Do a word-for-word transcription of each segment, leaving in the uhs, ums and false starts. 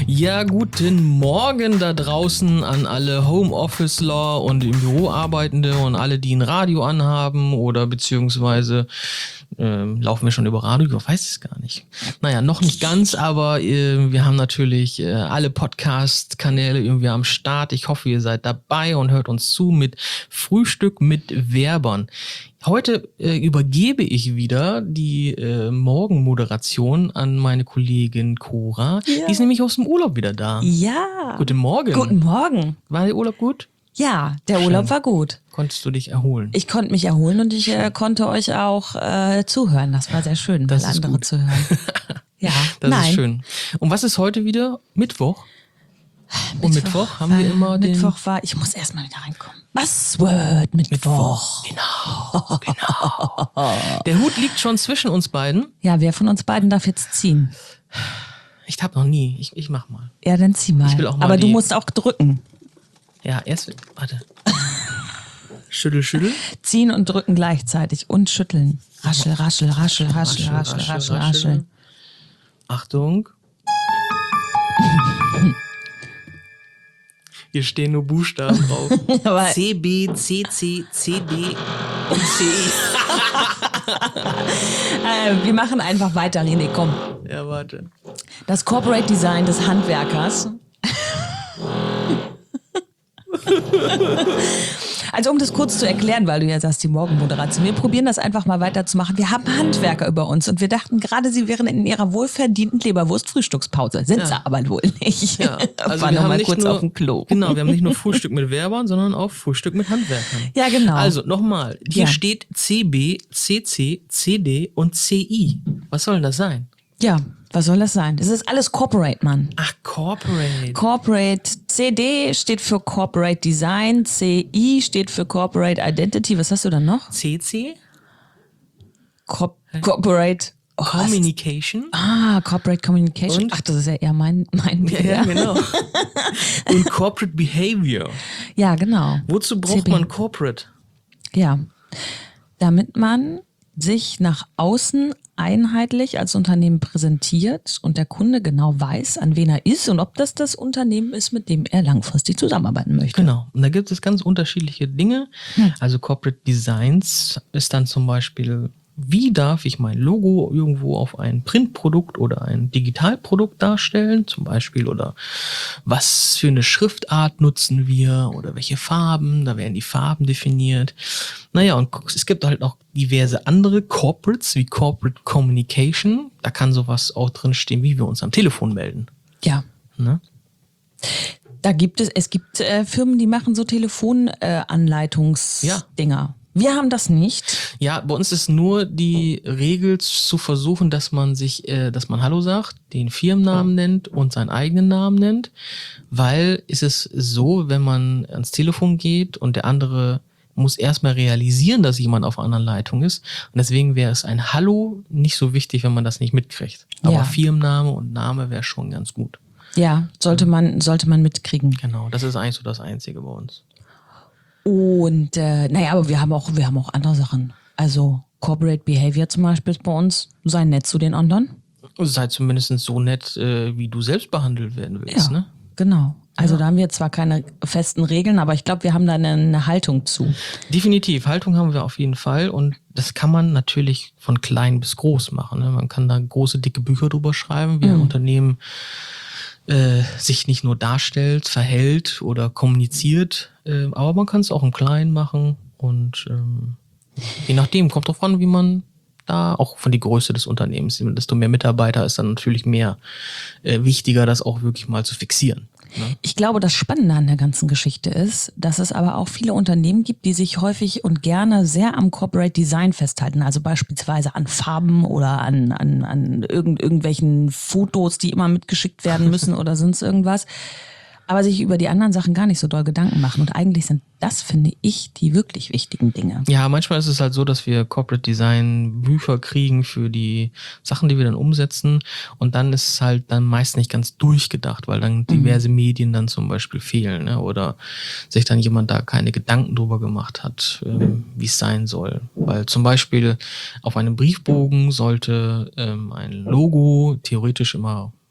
Ja, guten Morgen da draußen an alle Homeofficer und im Büro Arbeitende und alle, die ein Radio anhaben oder beziehungsweise ähm, laufen wir schon über Radio? Ich weiß es gar nicht. Naja, noch nicht ganz, aber äh, wir haben natürlich äh, alle Podcast-Kanäle irgendwie am Start. Ich hoffe, ihr seid dabei und hört uns zu mit Frühstück mit Werbern. Heute äh, übergebe ich wieder die äh, Morgenmoderation an meine Kollegin Cora. Ja. Die ist nämlich aus dem Urlaub wieder da. Ja. Guten Morgen. Guten Morgen. War der Urlaub gut? Ja, der Schön. Urlaub war gut. Konntest du dich erholen? Ich konnte mich erholen und ich äh, konnte euch auch äh, zuhören. Das war sehr schön, Das mal ist andere gut. zu hören. Ja, Das nein. ist schön. Und was ist heute wieder? Mittwoch? Und Mittwoch haben wir war- immer den... Mittwoch war, ich muss erstmal wieder reinkommen. Buzzword Mittwoch. Genau, genau. Der Hut liegt schon zwischen uns beiden. Ja, wer von uns beiden darf jetzt ziehen? Ich hab noch nie. Ich, ich mach mal. Ja, dann zieh mal. Ich will auch mal Aber du die- musst auch drücken. Ja, erst... Warte. Schüttel, schüttel. Ziehen und drücken gleichzeitig und schütteln. Raschel, raschel, raschel, raschel, raschel, raschel, raschel. Achtung. Hier stehen nur Buchstaben drauf. Aber C, B, C, C, C, D und C. äh, wir machen einfach weiter, René, komm. Ja, warte. Das Corporate Design des Handwerkers. Also um das kurz zu erklären, weil du ja sagst, die Morgenmoderation. Wir probieren das einfach mal weiterzumachen. Wir haben Handwerker über uns und wir dachten gerade, sie wären in ihrer wohlverdienten Leberwurst-Frühstückspause. Sind Ja. sie aber wohl nicht. Ja, also War wir noch haben mal nicht kurz nur, auf dem Klo. Genau, wir haben nicht nur Frühstück mit Werbern, sondern auch Frühstück mit Handwerkern. Ja, genau. Also nochmal, hier Ja. steht C B, C C, C D und C I. Was soll denn das sein? Ja, was soll das sein? Das ist alles Corporate, Mann. Ach, Corporate. Corporate, C D steht für Corporate Design, C I steht für Corporate Identity. Was hast du dann noch? C C? Corp Corporate oh, was? Communication. Ah, Corporate Communication. Und? Ach, das ist ja eher mein, mein Ja, ja, genau. Und Corporate Behavior. Ja, genau. Wozu braucht C B. man Corporate? Ja, damit man sich nach außen einheitlich als Unternehmen präsentiert und der Kunde genau weiß, an wen er ist und ob das das Unternehmen ist, mit dem er langfristig zusammenarbeiten möchte. Genau. Und da gibt es ganz unterschiedliche Dinge. Hm. Also Corporate Designs ist dann zum Beispiel, wie darf ich mein Logo irgendwo auf ein Printprodukt oder ein Digitalprodukt darstellen, zum Beispiel, oder was für eine Schriftart nutzen wir oder welche Farben, da werden die Farben definiert. Naja, und es gibt halt auch diverse andere Corporates, wie Corporate Communication. Da kann sowas auch drin stehen, wie wir uns am Telefon melden. Ja. Ne? Da gibt es, es gibt äh, Firmen, die machen so Telefonanleitungsdinger. Wir haben das nicht. Ja, bei uns ist nur die Regel zu versuchen, dass man sich, äh, dass man Hallo sagt, den Firmennamen nennt und seinen eigenen Namen nennt, weil ist es so, wenn man ans Telefon geht und der andere muss erstmal realisieren, dass jemand auf einer anderen Leitung ist, und deswegen wäre es ein Hallo nicht so wichtig, wenn man das nicht mitkriegt. Aber Ja. Firmenname und Name wäre schon ganz gut. Ja, sollte man, sollte man mitkriegen. Genau, das ist eigentlich so das Einzige bei uns. Und äh, naja, aber wir haben auch, wir haben auch andere Sachen. Also Corporate Behavior zum Beispiel ist bei uns, sei nett zu den anderen. Sei zumindest so nett, äh, wie du selbst behandelt werden willst, Ja, ne? genau. Also Ja. da haben wir zwar keine festen Regeln, aber ich glaube, wir haben da eine, eine Haltung zu. Definitiv, Haltung haben wir auf jeden Fall, und das kann man natürlich von klein bis groß machen. Ne? Man kann da große, dicke Bücher drüber schreiben, wie ein Mhm. Unternehmen äh, sich nicht nur darstellt, verhält oder kommuniziert, äh, aber man kann es auch im Kleinen machen, und ähm, je nachdem, kommt drauf an, wie man da, auch von der Größe des Unternehmens, desto mehr Mitarbeiter ist dann natürlich mehr äh, wichtiger, das auch wirklich mal zu fixieren. Ne? Ich glaube, das Spannende an der ganzen Geschichte ist, dass es aber auch viele Unternehmen gibt, die sich häufig und gerne sehr am Corporate Design festhalten. Also beispielsweise an Farben oder an, an, an irgend, irgendwelchen Fotos, die immer mitgeschickt werden müssen oder sonst irgendwas. Aber sich über die anderen Sachen gar nicht so doll Gedanken machen. Und eigentlich sind das, finde ich, die wirklich wichtigen Dinge. Ja, manchmal ist es halt so, dass wir Corporate Design Bücher kriegen für die Sachen, die wir dann umsetzen. Und dann ist es halt dann meist nicht ganz durchgedacht, weil dann diverse mhm. Medien dann zum Beispiel fehlen, ne? Oder sich dann jemand da keine Gedanken drüber gemacht hat, ähm, wie es sein soll. Weil zum Beispiel auf einem Briefbogen sollte ähm, ein Logo theoretisch immer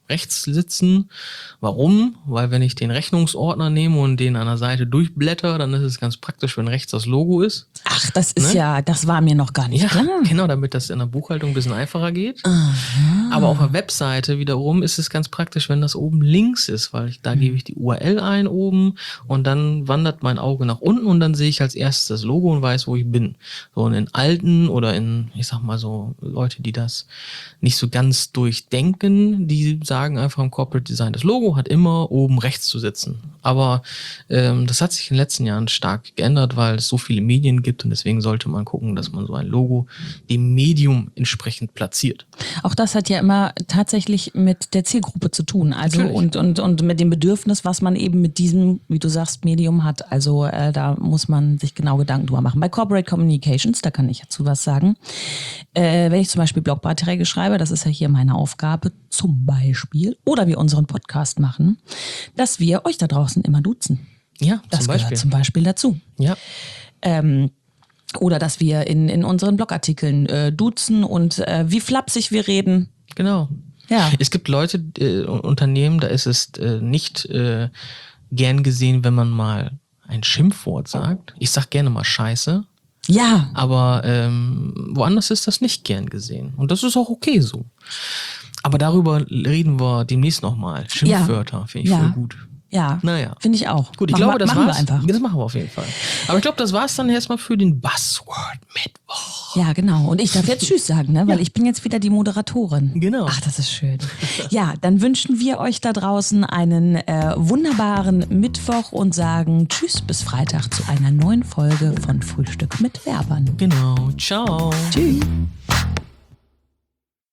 rechts sitzen. Warum? Weil wenn ich den Rechnungsordner nehme und den an der Seite durchblätter, dann ist es ganz praktisch, wenn rechts das Logo ist. Ach, das ist Ne? ja, das war mir noch gar nicht Ja, klar. genau, damit das in der Buchhaltung ein bisschen einfacher geht. Aha. Aber auf der Webseite wiederum ist es ganz praktisch, wenn das oben links ist, weil ich, da gebe ich die U R L ein oben und dann wandert mein Auge nach unten und dann sehe ich als erstes das Logo und weiß, wo ich bin. So, und in alten oder in, ich sag mal so, Leute, die das nicht so ganz durchdenken, die sagen einfach im Corporate Design, das Logo hat immer oben rechts zu sitzen. Aber ähm, das hat sich in den letzten Jahren stark geändert, weil es so viele Medien gibt und deswegen sollte man gucken, dass man so ein Logo dem Medium entsprechend platziert. Auch das hat ja immer tatsächlich mit der Zielgruppe zu tun. Also Natürlich. und, und, und mit dem Bedürfnis, was man eben mit diesem, wie du sagst, Medium hat. Also äh, da muss man sich genau Gedanken drüber machen. Bei Corporate Communications, da kann ich dazu was sagen. Äh, wenn ich zum Beispiel Blogbeiträge schreibe, das ist ja hier meine Aufgabe, zum Beispiel, oder wir unseren Podcast machen, dass wir euch da draußen immer duzen. Ja, Das zum gehört Beispiel. zum Beispiel dazu. Ja. Ähm, oder dass wir in, in unseren Blogartikeln äh, duzen und äh, wie flapsig wir reden. Genau. Ja. Es gibt Leute, äh, Unternehmen, da ist es äh, nicht äh, gern gesehen, wenn man mal ein Schimpfwort sagt. Ich sag gerne mal Scheiße, Ja, aber ähm, woanders ist das nicht gern gesehen. Und das ist auch okay so. Aber darüber reden wir demnächst nochmal. Schimpfwörter finde ich Ja. voll gut. ja, Naja. finde ich auch. Gut, ich Machen glaube, wir, das machen war's. wir einfach. Das machen wir auf jeden Fall. Aber ich glaube, das war's dann erstmal für den Buzzword Mittwoch. Ja, genau. Und ich darf jetzt Tschüss sagen, ne? Weil Ja. ich bin jetzt wieder die Moderatorin. Genau. Ach, das ist schön. Ja, dann wünschen wir euch da draußen einen äh, wunderbaren Mittwoch und sagen Tschüss bis Freitag zu einer neuen Folge von Frühstück mit Werbern. Genau. Ciao. Tschüss.